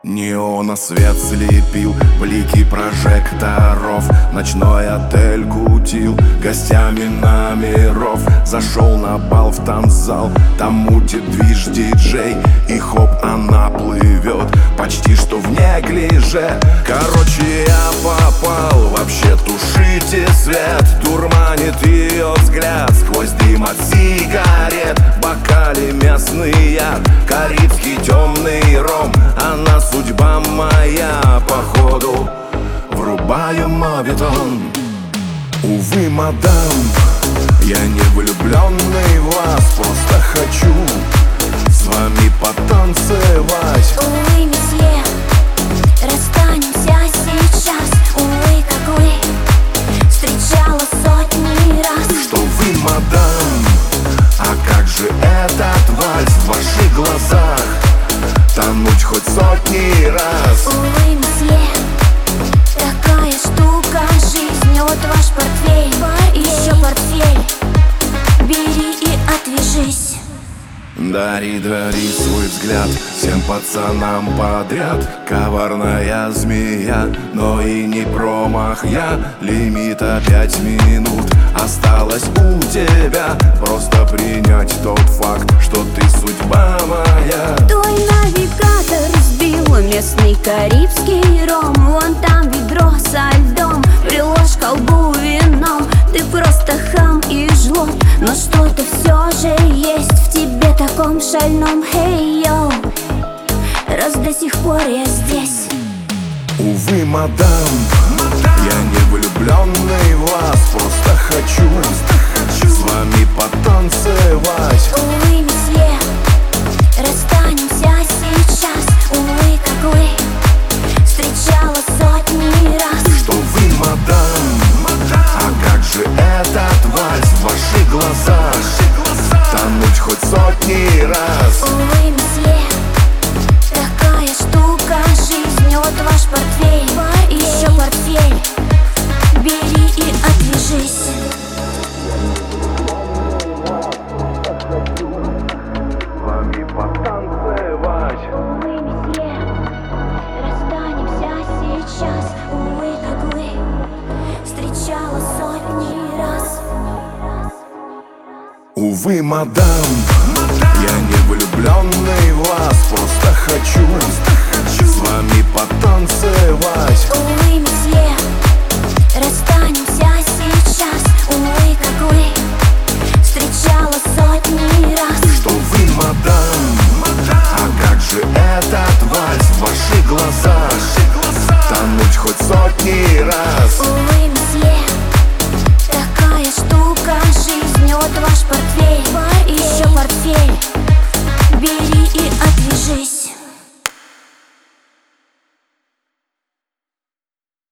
Неоносвет слепил блики прожекторов. Ночной отель кутил гостями номеров. Зашел на бал в танцзал, там мутит движ диджей. И хоп, она плывет почти что в неглиже. Короче, я попал, вообще тушите свет. Дурманит ее взгляд сквозь дым от сигарет. В бокале местный яд, карибский темный ром. Она судьба моя, походу. Врубаю моветон. Увы, мадам, я не влюбленный в вас. Просто хочу с вами потанцевать. Увы, месье, расстанемся сейчас. Увы, как вы, встречала сотни раз. Что вы, мадам, а как же этот вальс в ваших глазах? Тонуть хоть сотни раз. Увы, месье, такая штука жизнь. Вот ваш портфель, еще портфель. Бери и отвяжись. Дари свой взгляд всем пацанам подряд. Коварная змея, но и не промах я. Лимита 5 минут осталось у тебя. Просто принять тот факт, что ты судьба моя. Твой навигатор сбил местный карибский ром. Вон там ведро со льдом, приложь к колбу вином. Ты просто хам и жлоб, но что-то все же есть в тебе таком шальном. Хей, йоу, раз до сих пор я здесь. Увы, мадам, я не влюбленный в вас. Просто хочу с вами потанцевать. Увы, месье, расстанемся сейчас. Увы, как вы, встречала сотни раз. Что вы, мадам, а как же этот вальс в ваших глазах? Тонуть хоть сотни раз. Увы, месье, такая штука жизнь. Вот ваш портфель, еще портфель. Бери и отвяжись. С вами потанцевать. Увы, месье, расстанемся сейчас. Увы, как вы, встречала сотни раз. Увы, мадам, я не влюблен